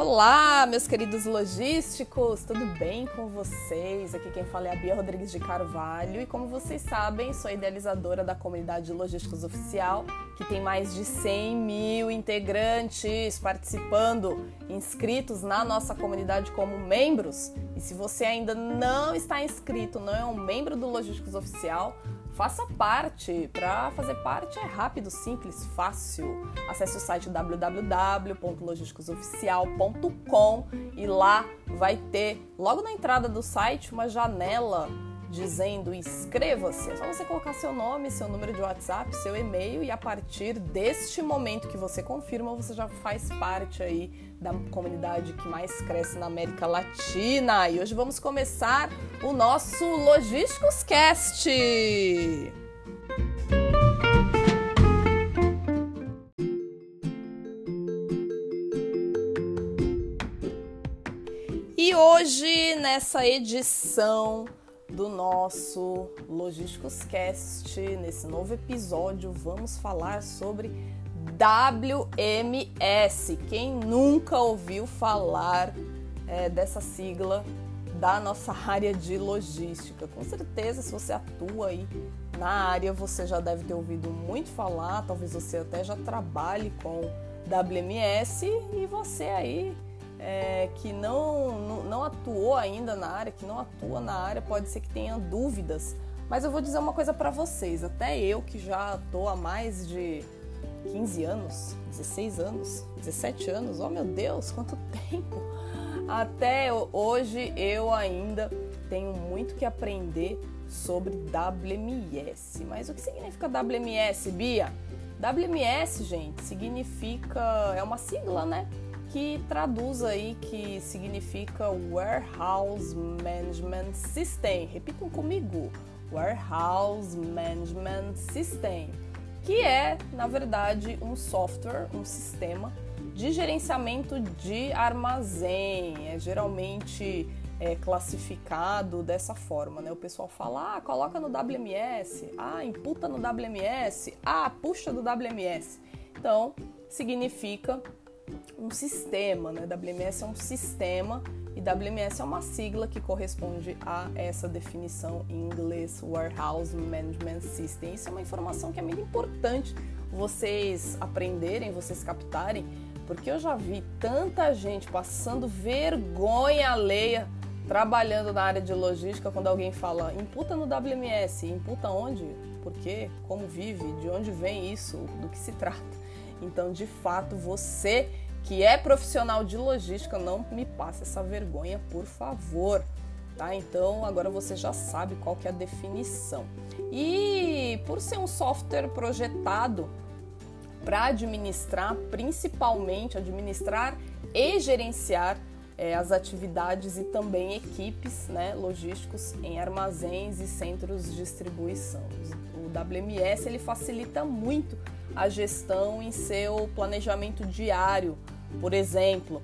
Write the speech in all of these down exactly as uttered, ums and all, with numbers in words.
Olá, meus queridos logísticos, tudo bem com vocês? Aqui quem fala é a Bia Rodrigues de Carvalho e como vocês sabem, sou idealizadora da comunidade de logísticos oficial, que tem mais de cem mil integrantes participando, inscritos na nossa comunidade como membros. E se você ainda não está inscrito, não é um membro do Logísticos Oficial, faça parte. Para fazer parte é rápido, simples, fácil. Acesse o site w w w ponto logísticos oficial ponto com e lá vai ter, logo na entrada do site, uma janela dizendo inscreva-se. É só você colocar seu nome, seu número de WhatsApp, seu e-mail e a partir deste momento que você confirma, você já faz parte aí da comunidade que mais cresce na América Latina. E hoje vamos começar o nosso Logísticos Cast. E hoje, nessa edição do nosso Logísticos Cast, nesse novo episódio, vamos falar sobre W M S. Quem nunca ouviu falar é, dessa sigla da nossa área de logística? Com certeza, se você atua aí na área, você já deve ter ouvido muito falar, talvez você até já trabalhe com W M S e você aí É, que não, não, não atuou ainda na área, que não atua na área, pode ser que tenha dúvidas. Mas eu vou dizer uma coisa para vocês, até eu que já estou há mais de quinze anos, dezesseis anos, dezessete anos, oh meu Deus, quanto tempo! Até hoje eu ainda tenho muito que aprender sobre W M S. Mas o que significa W M S, Bia? W M S, gente, significa, é uma sigla, né? Que traduz aí, que significa Warehouse Management System. Repitam comigo, Warehouse Management System, que é, na verdade, um software, um sistema de gerenciamento de armazém. É geralmente é, classificado dessa forma, né? O pessoal fala, ah, coloca no W M S, ah, imputa no W M S, ah, puxa do W M S. Então, significa um sistema, né? W M S é um sistema e W M S é uma sigla que corresponde a essa definição em inglês, Warehouse Management System. Isso é uma informação que é muito importante vocês aprenderem, vocês captarem, porque eu já vi tanta gente passando vergonha alheia trabalhando na área de logística quando alguém fala imputa no W M S, imputa onde? Por quê? Como vive? De onde vem isso? Do que se trata? Então, de fato, você que é profissional de logística, não me passe essa vergonha, por favor, tá? Então, agora você já sabe qual que é a definição. E por ser um software projetado para administrar, principalmente administrar e gerenciar é, as atividades e também equipes, né, logísticos em armazéns e centros de distribuição. O W M S ele facilita muito a gestão em seu planejamento diário, por exemplo,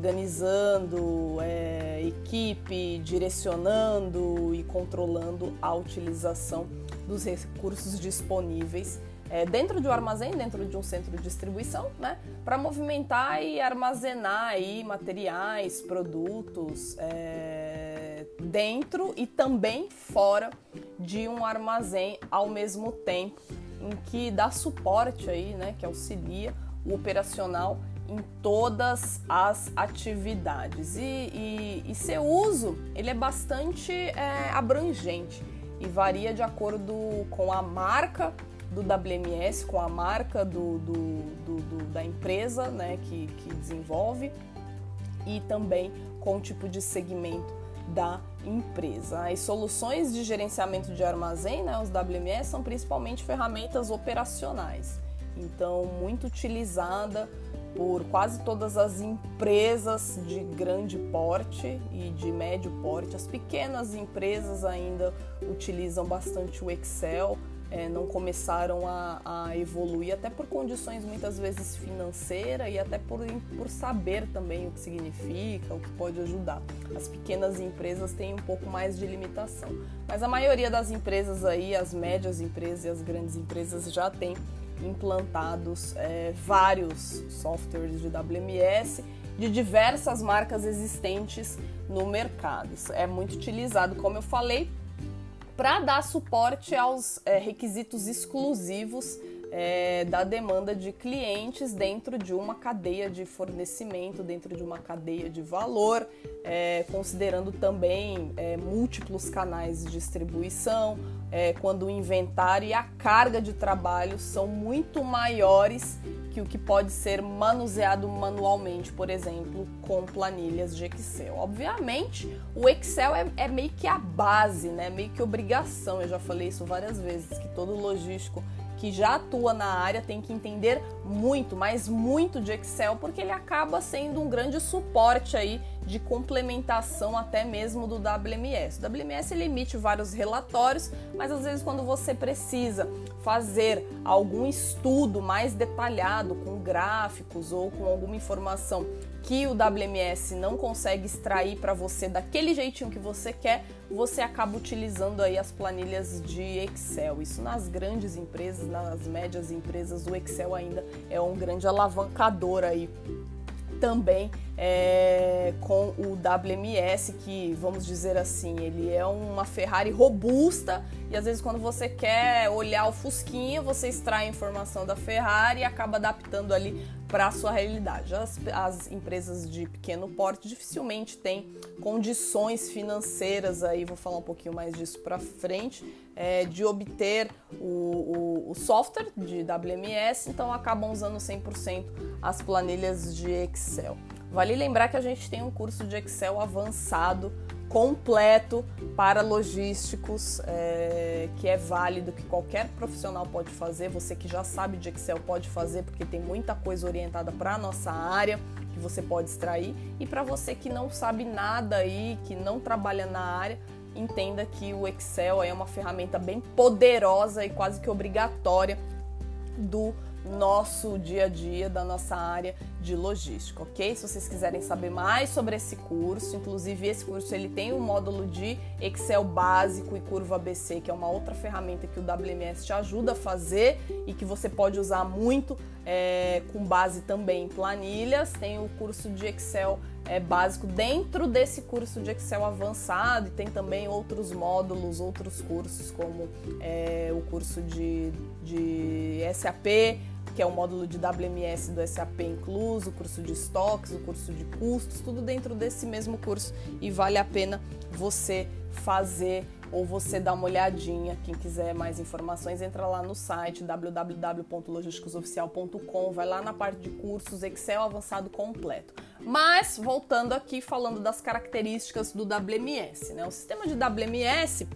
organizando é, equipe, direcionando e controlando a utilização dos recursos disponíveis é, dentro de um armazém, dentro de um centro de distribuição, né, para movimentar e armazenar aí materiais, produtos é, dentro e também fora de um armazém ao mesmo tempo, em que dá suporte aí, né, que auxilia o operacional em todas as atividades. E, e, e seu uso, ele é bastante é, abrangente e varia de acordo com a marca do W M S, com a marca do, do, do, do, da empresa, né, que, que desenvolve e também com o tipo de segmento da empresa. As soluções de gerenciamento de armazém, né, os W M S, são principalmente ferramentas operacionais, então muito utilizada por quase todas as empresas de grande porte e de médio porte. As pequenas empresas ainda utilizam bastante o Excel, é, não começaram a, a evoluir, até por condições muitas vezes financeiras e até por, por saber também o que significa, o que pode ajudar. As pequenas empresas têm um pouco mais de limitação, mas a maioria das empresas aí, as médias empresas e as grandes empresas já têm implantados é, vários softwares de W M S de diversas marcas existentes no mercado. Isso é muito utilizado, como eu falei, para dar suporte aos é, requisitos exclusivos é, da demanda de clientes dentro de uma cadeia de fornecimento, dentro de uma cadeia de valor, é, considerando também é, múltiplos canais de distribuição, é, quando o inventário e a carga de trabalho são muito maiores que o que pode ser manuseado manualmente, por exemplo, com planilhas de Excel. Obviamente, o Excel é, é meio que a base, né? Meio que obrigação, eu já falei isso várias vezes, que todo logístico que já atua na área tem que entender muito, mas muito de Excel, porque ele acaba sendo um grande suporte aí de complementação até mesmo do W M S. O W M S ele emite vários relatórios, mas às vezes quando você precisa fazer algum estudo mais detalhado com gráficos ou com alguma informação que o W M S não consegue extrair para você daquele jeitinho que você quer, você acaba utilizando aí as planilhas de Excel. Isso nas grandes empresas, nas médias empresas, o Excel ainda é um grande alavancador aí também é, com o W M S, que, vamos dizer assim, ele é uma Ferrari robusta e às vezes quando você quer olhar o Fusquinha, você extrai a informação da Ferrari e acaba adaptando ali para a sua realidade. As, as empresas de pequeno porte dificilmente têm condições financeiras, aí vou falar um pouquinho mais disso para frente, é, de obter o, o, o software de W M S, então acabam usando cem por cento as planilhas de Excel. Vale lembrar que a gente tem um curso de Excel avançado, completo para logísticos, é, que é válido, que qualquer profissional pode fazer. Você que já sabe de Excel pode fazer, porque tem muita coisa orientada para a nossa área que você pode extrair. E para você que não sabe nada aí, que não trabalha na área, entenda que o Excel é uma ferramenta bem poderosa e quase que obrigatória do nosso dia a dia, da nossa área de logística, ok? Se vocês quiserem saber mais sobre esse curso, inclusive esse curso ele tem um módulo de Excel básico e curva A B C, que é uma outra ferramenta que o W M S te ajuda a fazer e que você pode usar muito é, com base também em planilhas. Tem o curso de Excel é, básico dentro desse curso de Excel avançado, e tem também outros módulos, outros cursos, como é, o curso de, de S A P, que é o módulo de W M S do S A P incluso, o curso de estoques, o curso de custos, tudo dentro desse mesmo curso, e vale a pena você fazer ou você dar uma olhadinha. Quem quiser mais informações, entra lá no site w w w ponto logísticos oficial ponto com, vai lá na parte de cursos, Excel avançado completo. Mas, voltando aqui, falando das características do W M S, né? O sistema de W M S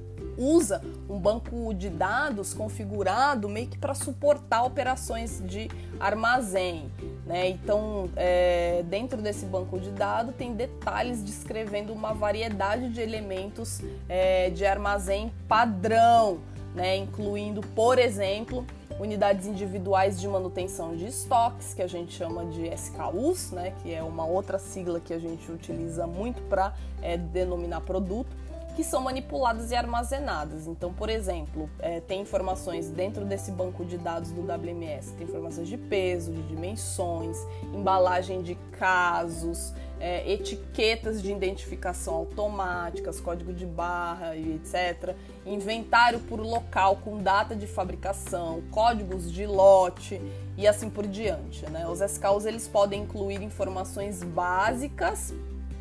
usa um banco de dados configurado meio que para suportar operações de armazém, né? Então, é, dentro desse banco de dados tem detalhes descrevendo uma variedade de elementos é, de armazém padrão, né? Incluindo, por exemplo, unidades individuais de manutenção de estoques, que a gente chama de S K Us, né? Que é uma outra sigla que a gente utiliza muito para é, denominar produto, que são manipuladas e armazenadas. Então, por exemplo, é, tem informações dentro desse banco de dados do W M S, tem informações de peso, de dimensões, embalagem de casos, é, etiquetas de identificação automáticas, código de barra e etcétera, inventário por local com data de fabricação, códigos de lote e assim por diante, né? Os S K Us eles podem incluir informações básicas,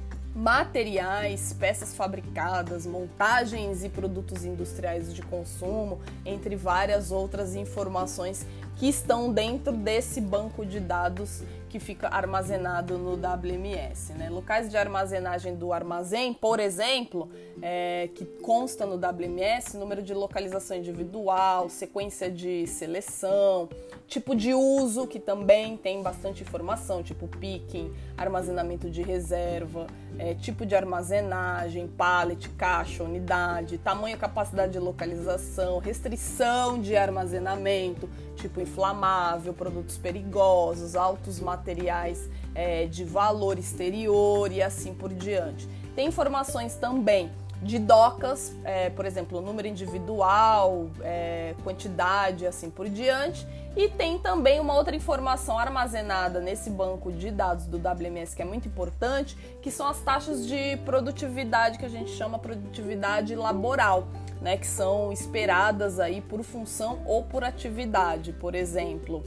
materiais, peças fabricadas, montagens e produtos industriais de consumo, entre várias outras informações que estão dentro desse banco de dados que fica armazenado no W M S, né? Locais de armazenagem do armazém, por exemplo, é, que consta no W M S, número de localização individual, sequência de seleção, tipo de uso, que também tem bastante informação, tipo picking, armazenamento de reserva, é, tipo de armazenagem, pallet, caixa, unidade, tamanho, capacidade de localização, restrição de armazenamento, tipo inflamável, produtos perigosos, altos materiais é, de valor exterior e assim por diante. Tem informações também de docas, é, por exemplo, número individual, é, quantidade, assim por diante. E tem também uma outra informação armazenada nesse banco de dados do W M S que é muito importante, que são as taxas de produtividade, que a gente chama produtividade laboral, né, que são esperadas aí por função ou por atividade. Por exemplo,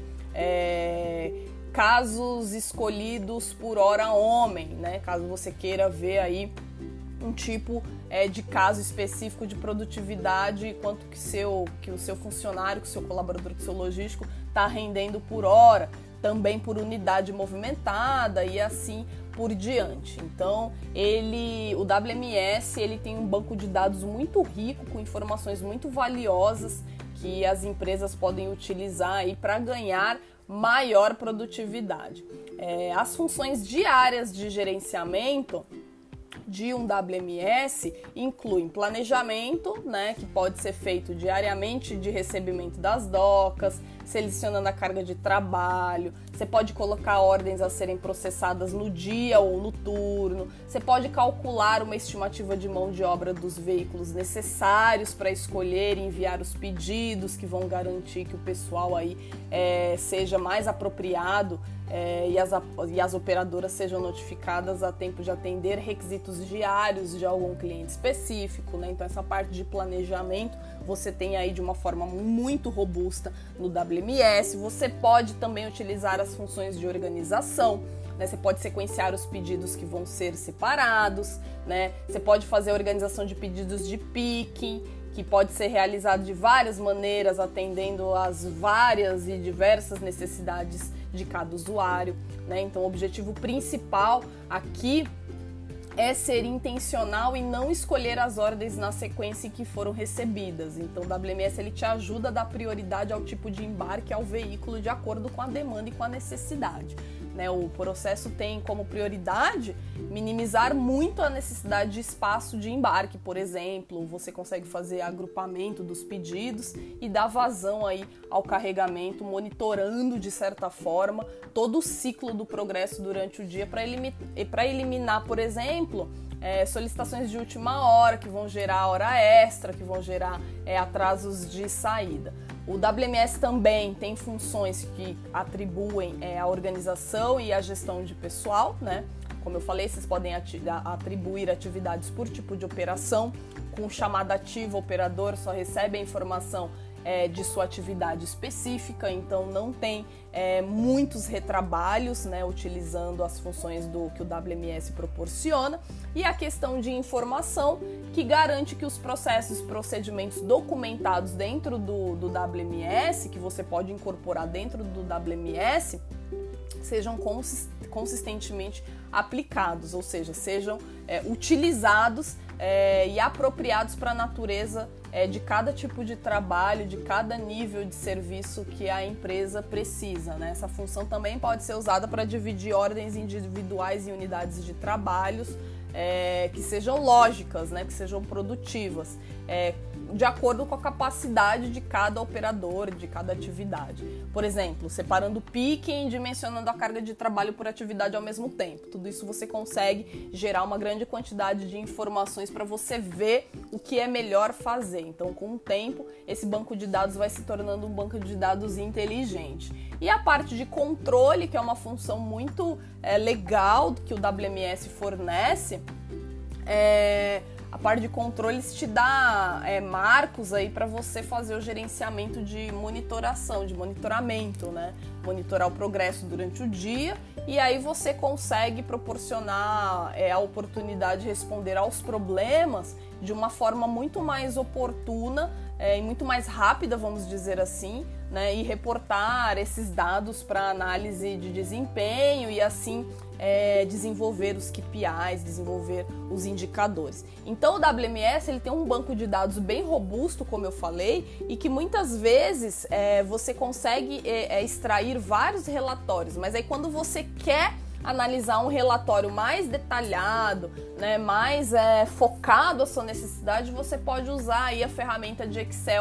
é, casos escolhidos por hora homem, né, caso você queira ver aí um tipo é, de caso específico de produtividade, quanto que, seu, que o seu funcionário, que o seu colaborador, que o seu logístico está rendendo por hora, também por unidade movimentada e assim por diante. Então, ele, o W M S ele tem um banco de dados muito rico, com informações muito valiosas que as empresas podem utilizar aí para ganhar maior produtividade. É, as funções diárias de gerenciamento de um W M S incluem planejamento, né, que pode ser feito diariamente de recebimento das docas, selecionando a carga de trabalho. Você pode colocar ordens a serem processadas no dia ou no turno. Você pode calcular uma estimativa de mão de obra dos veículos necessários para escolher e enviar os pedidos que vão garantir que o pessoal aí é, seja mais apropriado é, e, as, e as operadoras sejam notificadas a tempo de atender requisitos diários de algum cliente específico, né? Então essa parte de planejamento você tem aí de uma forma muito robusta no W M S. Você pode também utilizar as funções de organização, né? Você pode sequenciar os pedidos que vão ser separados, né? Você pode fazer a organização de pedidos de picking, que pode ser realizado de várias maneiras, atendendo às várias e diversas necessidades de cada usuário, né? Então o objetivo principal aqui é ser intencional e não escolher as ordens na sequência em que foram recebidas. Então o W M S ele te ajuda a dar prioridade ao tipo de embarque ao veículo de acordo com a demanda e com a necessidade, né? O processo tem como prioridade minimizar muito a necessidade de espaço de embarque, por exemplo. Você consegue fazer agrupamento dos pedidos e dar vazão aí ao carregamento, monitorando de certa forma todo o ciclo do progresso durante o dia para eliminar, para eliminar, por exemplo, É, solicitações de última hora, que vão gerar hora extra, que vão gerar é, atrasos de saída. O W M S também tem funções que atribuem é, a organização e a gestão de pessoal, né? Como eu falei, vocês podem ati- atribuir atividades por tipo de operação. Com chamada ativa, o operador só recebe a informação É, de sua atividade específica, então não tem é, muitos retrabalhos, né, utilizando as funções do que o W M S proporciona. E a questão de informação, que garante que os processos e procedimentos documentados dentro do, do W M S, que você pode incorporar dentro do W M S, sejam consistentemente aplicados, ou seja, sejam é, utilizados é, e apropriados para a natureza é, de cada tipo de trabalho, de cada nível de serviço que a empresa precisa, né? Essa função também pode ser usada para dividir ordens individuais em unidades de trabalhos é, que sejam lógicas, né? Que sejam produtivas, é, de acordo com a capacidade de cada operador, de cada atividade. Por exemplo, separando o picking e dimensionando a carga de trabalho por atividade ao mesmo tempo. Tudo isso você consegue gerar uma grande quantidade de informações para você ver o que é melhor fazer. Então, com o tempo, esse banco de dados vai se tornando um banco de dados inteligente. E a parte de controle, que é uma função muito é, legal que o W M S fornece, é... A parte de controles te dá é, marcos aí para você fazer o gerenciamento de monitoração, de monitoramento, né? Monitorar o progresso durante o dia, e aí você consegue proporcionar é, a oportunidade de responder aos problemas de uma forma muito mais oportuna é, e muito mais rápida, vamos dizer assim, né? E reportar esses dados para análise de desempenho e assim É, desenvolver os K P Is, desenvolver os indicadores. Então o W M S ele tem um banco de dados bem robusto, como eu falei, e que muitas vezes é, você consegue é, extrair vários relatórios, mas aí quando você quer analisar um relatório mais detalhado, né, mais é, focado à sua necessidade, você pode usar aí a ferramenta de Excel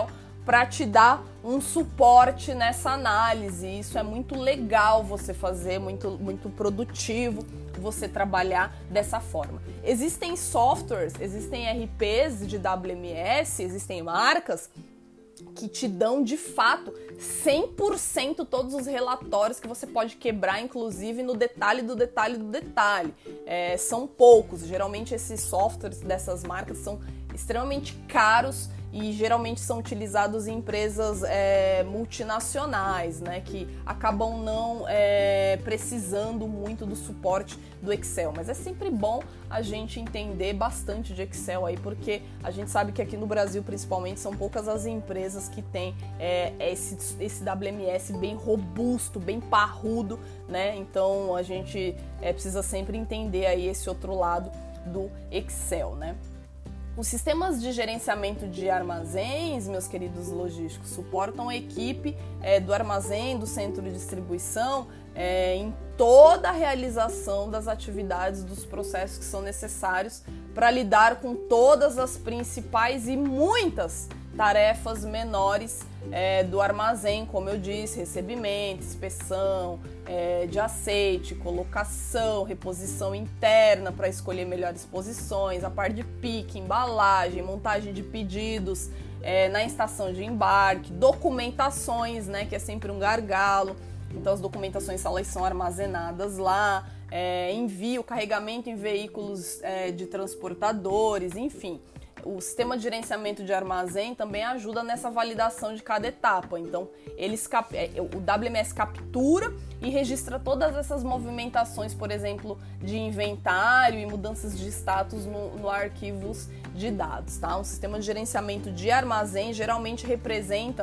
para te dar um suporte nessa análise. Isso é muito legal você fazer, muito, muito produtivo você trabalhar dessa forma. Existem softwares, existem R Ps de W M S, existem marcas que te dão de fato cem por cento todos os relatórios que você pode quebrar, inclusive no detalhe do detalhe do detalhe. É, são poucos, geralmente esses softwares dessas marcas são extremamente caros e geralmente são utilizados em empresas é, multinacionais, né, que acabam não é, precisando muito do suporte do Excel. Mas é sempre bom a gente entender bastante de Excel aí, porque a gente sabe que aqui no Brasil, principalmente, são poucas as empresas que têm é, esse, esse W M S bem robusto, bem parrudo, né? Então a gente é, precisa sempre entender aí esse outro lado do Excel, né? Os sistemas de gerenciamento de armazéns, meus queridos logísticos, suportam a equipe é, do armazém, do centro de distribuição, é, em toda a realização das atividades, dos processos que são necessários para lidar com todas as principais e muitas tarefas menores é, do armazém, como eu disse, recebimento, inspeção, é, de aceite, colocação, reposição interna para escolher melhores posições, a parte de pique, embalagem, montagem de pedidos é, na estação de embarque, documentações, né, que é sempre um gargalo. Então as documentações elas são armazenadas lá, é, envio, carregamento em veículos é, de transportadores, enfim. O sistema de gerenciamento de armazém também ajuda nessa validação de cada etapa. Então, eles cap... o W M S captura e registra todas essas movimentações, por exemplo, de inventário e mudanças de status no, no arquivos de dados, tá? Um sistema de gerenciamento de armazém geralmente representa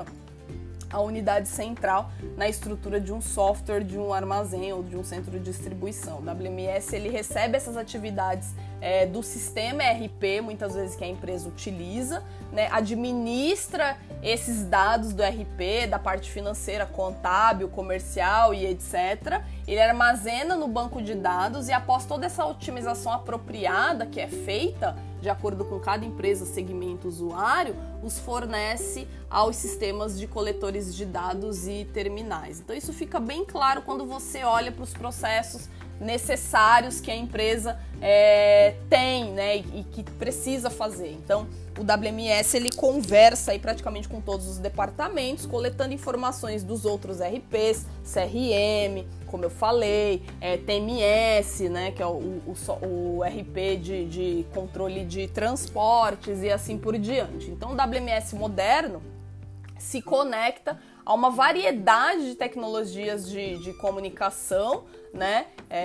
a unidade central na estrutura de um software, de um armazém ou de um centro de distribuição. O W M S ele recebe essas atividades é, do sistema R P, muitas vezes que a empresa utiliza, né, administra esses dados do R P, da parte financeira, contábil, comercial e etcétera. Ele armazena no banco de dados e após toda essa otimização apropriada que é feita, de acordo com cada empresa, segmento, usuário, os fornece aos sistemas de coletores de dados e terminais. Então isso fica bem claro quando você olha para os processos necessários que a empresa é, tem, né, e, e que precisa fazer. Então o W M S ele conversa aí praticamente com todos os departamentos, coletando informações dos outros R Ps, C R M, como eu falei, é, T M S, né, que é o, o, o R P de, de controle de transportes e assim por diante. Então o W M S moderno se conecta a uma variedade de tecnologias de, de comunicação, né,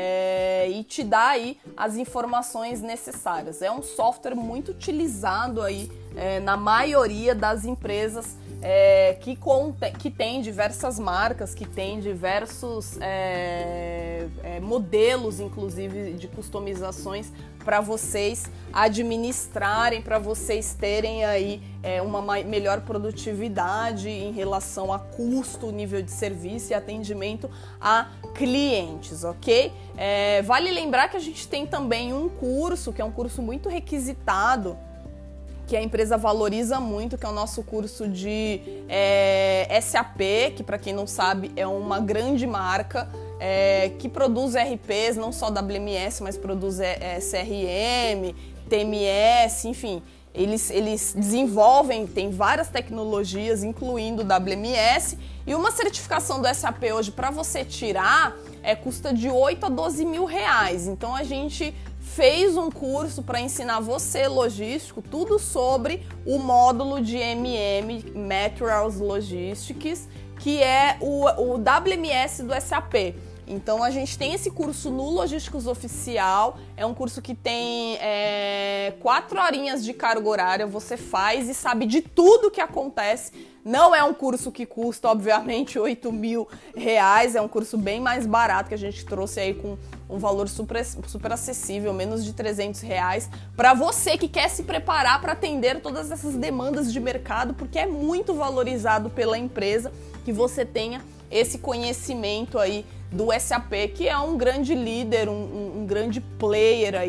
é, e te dá aí as informações necessárias. É um software muito utilizado aí é, na maioria das empresas é, que, contém, que tem diversas marcas, que tem diversos é, é, modelos, inclusive, de customizações para vocês administrarem, para vocês terem aí é, uma melhor produtividade em relação a custo, nível de serviço e atendimento a clientes, ok? É, vale lembrar que a gente tem também um curso, que é um curso muito requisitado, que a empresa valoriza muito, que é o nosso curso de é, S A P, que para quem não sabe é uma grande marca, é, que produz R Ps, não só W M S, mas produz é, C R M, T M S, enfim. Eles, eles desenvolvem, tem várias tecnologias, incluindo o W M S, e uma certificação do S A P hoje, para você tirar, é, custa de oito a doze mil reais. Então a gente fez um curso para ensinar você, logístico, tudo sobre o módulo de M M, Materials Logistics, que é o, o W M S do S A P. Então a gente tem esse curso no Logísticos Oficial, é um curso que tem é, quatro horinhas de carga horária, você faz e sabe de tudo que acontece. Não é um curso que custa, obviamente, oito mil reais, é um curso bem mais barato que a gente trouxe aí com um valor super, super acessível, menos de trezentos reais, para você que quer se preparar para atender todas essas demandas de mercado, porque é muito valorizado pela empresa que você tenha esse conhecimento aí do S A P, que é um grande líder, um, um, um grande player aí,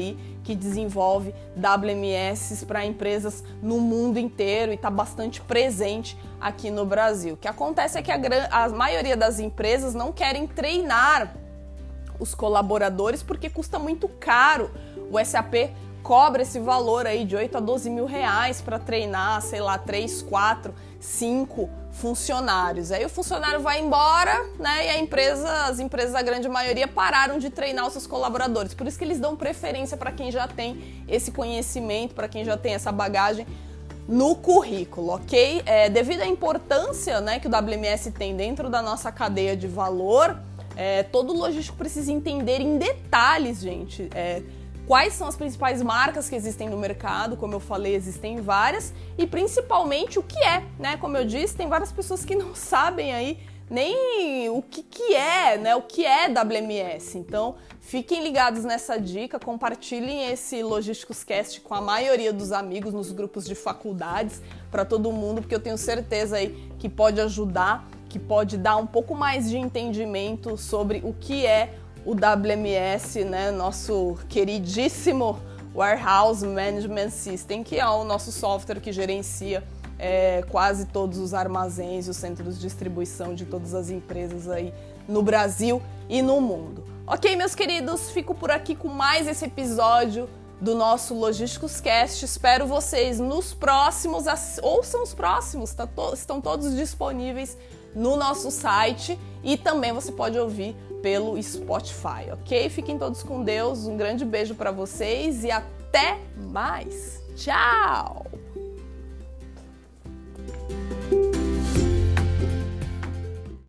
que desenvolve W M S para empresas no mundo inteiro e está bastante presente aqui no Brasil. O que acontece é que a, a maioria das empresas não querem treinar os colaboradores porque custa muito caro. O S A P cobra esse valor aí de oito a doze mil reais para treinar, sei lá, três, quatro, cinco funcionários. Aí o funcionário vai embora, né? E a empresa, as empresas, a grande maioria, pararam de treinar os seus colaboradores. Por isso que eles dão preferência para quem já tem esse conhecimento, para quem já tem essa bagagem no currículo, ok? É, devido à importância, né, que o W M S tem dentro da nossa cadeia de valor, é, todo logístico precisa entender em detalhes, gente, é, quais são as principais marcas que existem no mercado. Como eu falei, existem várias, e principalmente o que é, né? Como eu disse, tem várias pessoas que não sabem aí nem o que, que é, né? O que é W M S. Então, fiquem ligados nessa dica, compartilhem esse Logísticos Cast com a maioria dos amigos nos grupos de faculdades, para todo mundo, porque eu tenho certeza aí que pode ajudar, que pode dar um pouco mais de entendimento sobre o que é o W M S, né, nosso queridíssimo Warehouse Management System, que é o nosso software que gerencia é, quase todos os armazéns e os centros de distribuição de todas as empresas aí no Brasil e no mundo. Ok, meus queridos, fico por aqui com mais esse episódio do nosso Logísticos Cast. Espero vocês nos próximos, ouçam os próximos, tá to- estão todos disponíveis no nosso site e também você pode ouvir pelo Spotify, ok? Fiquem todos com Deus, um grande beijo para vocês e até mais! Tchau!